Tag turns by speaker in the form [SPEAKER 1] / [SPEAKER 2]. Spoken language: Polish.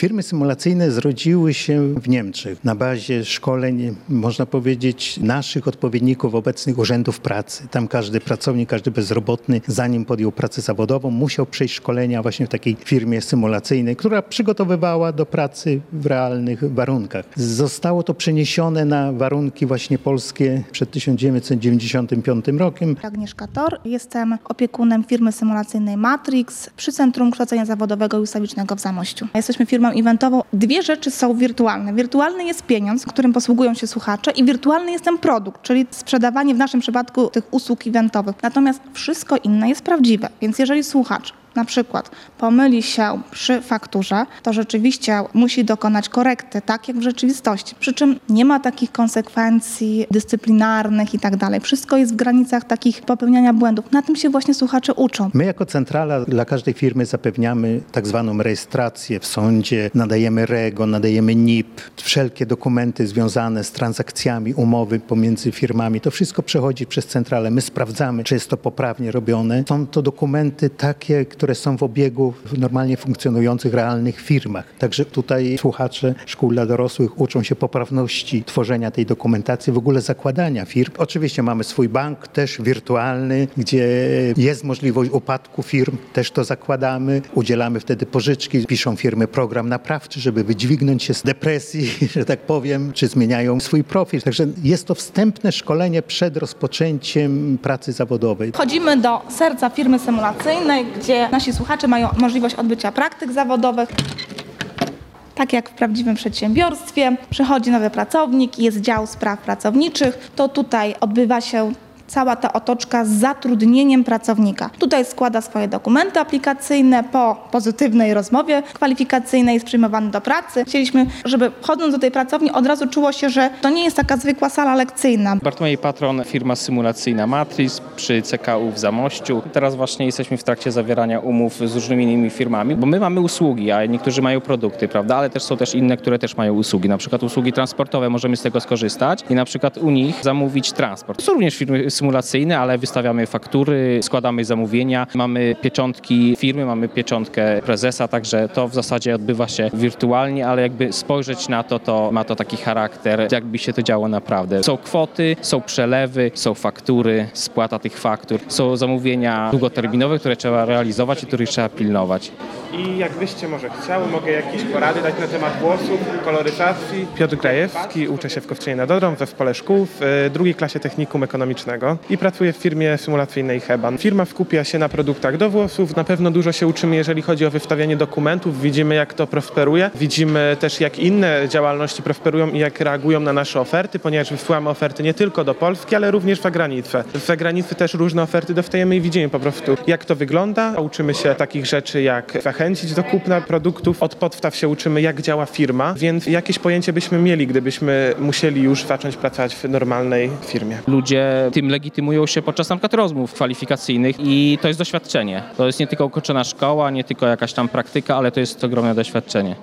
[SPEAKER 1] Firmy symulacyjne zrodziły się w Niemczech na bazie szkoleń, można powiedzieć, naszych odpowiedników obecnych urzędów pracy. Tam każdy pracownik, każdy bezrobotny, zanim podjął pracę zawodową, musiał przejść szkolenia właśnie w takiej firmie symulacyjnej, która przygotowywała do pracy w realnych warunkach. Zostało to przeniesione na warunki właśnie polskie przed 1995 rokiem.
[SPEAKER 2] Agnieszka Tor, jestem opiekunem firmy symulacyjnej Matrix przy Centrum Kształcenia Zawodowego i Ustawicznego w Zamościu. Jesteśmy firmą eventową. Dwie rzeczy są wirtualne. Wirtualny jest pieniądz, którym posługują się słuchacze, i wirtualny jest ten produkt, czyli sprzedawanie w naszym przypadku tych usług eventowych. Natomiast wszystko inne jest prawdziwe, więc jeżeli słuchacz na przykład pomyli się przy fakturze, to rzeczywiście musi dokonać korekty, tak jak w rzeczywistości. Przy czym nie ma takich konsekwencji dyscyplinarnych i tak dalej. Wszystko jest w granicach takich popełniania błędów. Na tym się właśnie słuchacze uczą.
[SPEAKER 1] My jako centrala dla każdej firmy zapewniamy tak zwaną rejestrację w sądzie, nadajemy REGO, nadajemy NIP, wszelkie dokumenty związane z transakcjami, umowy pomiędzy firmami. To wszystko przechodzi przez centralę. My sprawdzamy, czy jest to poprawnie robione. Są to dokumenty takie, które są w obiegu w normalnie funkcjonujących, realnych firmach. Także tutaj słuchacze szkół dla dorosłych uczą się poprawności tworzenia tej dokumentacji, w ogóle zakładania firm. Oczywiście mamy swój bank, też wirtualny, gdzie jest możliwość upadku firm, też to zakładamy. Udzielamy wtedy pożyczki, piszą firmy program naprawczy, żeby wydźwignąć się z depresji, że tak powiem, czy zmieniają swój profil. Także jest to wstępne szkolenie przed rozpoczęciem pracy zawodowej.
[SPEAKER 2] Wchodzimy do serca firmy symulacyjnej, gdzie nasi słuchacze mają możliwość odbycia praktyk zawodowych. Tak jak w prawdziwym przedsiębiorstwie, przychodzi nowy pracownik, jest dział spraw pracowniczych, to tutaj odbywa się cała ta otoczka z zatrudnieniem pracownika. Tutaj składa swoje dokumenty aplikacyjne, po pozytywnej rozmowie kwalifikacyjnej jest przyjmowany do pracy. Chcieliśmy, żeby wchodząc do tej pracowni od razu czuło się, że to nie jest taka zwykła sala lekcyjna.
[SPEAKER 3] Bartłomiej Patron, firma symulacyjna Matrix przy CKU w Zamościu. Teraz właśnie jesteśmy w trakcie zawierania umów z różnymi innymi firmami, bo my mamy usługi, a niektórzy mają produkty, prawda, ale też są też inne, które też mają usługi, na przykład usługi transportowe, możemy z tego skorzystać i na przykład u nich zamówić transport. To są również firmy symulacyjne, ale wystawiamy faktury, składamy zamówienia, mamy pieczątki firmy, mamy pieczątkę prezesa, także to w zasadzie odbywa się wirtualnie, ale jakby spojrzeć na to, to ma to taki charakter, jakby się to działo naprawdę. Są kwoty, są przelewy, są faktury, spłata tych faktur, są zamówienia długoterminowe, które trzeba realizować i których trzeba pilnować.
[SPEAKER 4] I jakbyście może chciały, mogę jakieś porady dać na temat włosów, koloryzacji. Piotr Grajewski, uczę się w Kościele nad Odrą w zespole szkół w drugiej klasie technikum ekonomicznego i pracuję w firmie symulacyjnej Heban. Firma skupia się na produktach do włosów. Na pewno dużo się uczymy, jeżeli chodzi o wystawianie dokumentów. Widzimy, jak to prosperuje. Widzimy też, jak inne działalności prosperują i jak reagują na nasze oferty, ponieważ wysyłamy oferty nie tylko do Polski, ale również za granicę. Za granicę też różne oferty dostajemy i widzimy po prostu, jak to wygląda. Uczymy się takich rzeczy, jak zachęcić do kupna produktów. Od podstaw się uczymy, jak działa firma, więc jakieś pojęcie byśmy mieli, gdybyśmy musieli już zacząć pracować w normalnej firmie.
[SPEAKER 3] Ludzie tym legitymują się podczas na przykład rozmów kwalifikacyjnych i to jest doświadczenie. To jest nie tylko ukończona szkoła, nie tylko jakaś tam praktyka, ale to jest ogromne doświadczenie.